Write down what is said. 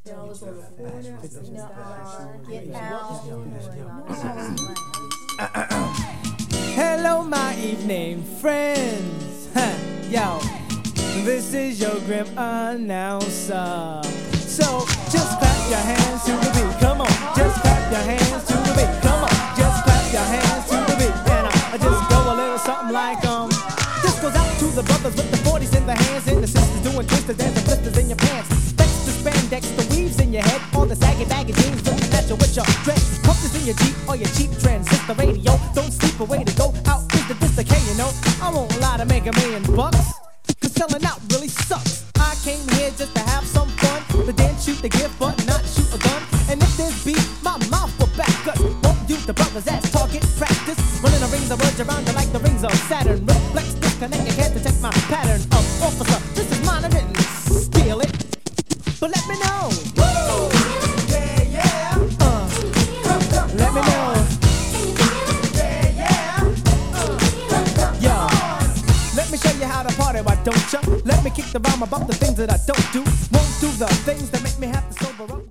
Hello, my evening friends. Yo, this is your grim announcer. So just clap your hands to the beat. Come on, just clap your hands to the beat. Come on, just clap your hands to the beat. And I just go a little something like This goes out to the brothers with the 40s in their hands, and the sisters doing twisters and the blisters in your pants. Thanks to spandex, the weaves in your head, all the saggy baggy jeans looking at you with your dress. Pumpers in your Jeep or your cheap transistor radio. Don't sleep away to go out with the disc, you know. I won't lie to make $1 million, cause selling out really sucks. I came here just to have some fun, to dance, shoot the gift, but not shoot a gun. And if there's beef, my mouth will back up. Won't use the brothers as target practice. Running the rings of words around you like the rings of Saturn. Reflex, disconnect, you can't detect my pattern of officer. This is mine, I didn't steal it, but let me know. Woo! Yeah, yeah. Let me know. Yeah, yo, let me show you how to party, why don't ya? Let me kick the rhyme about the things that I don't do. Won't do the things that make me have to sober up.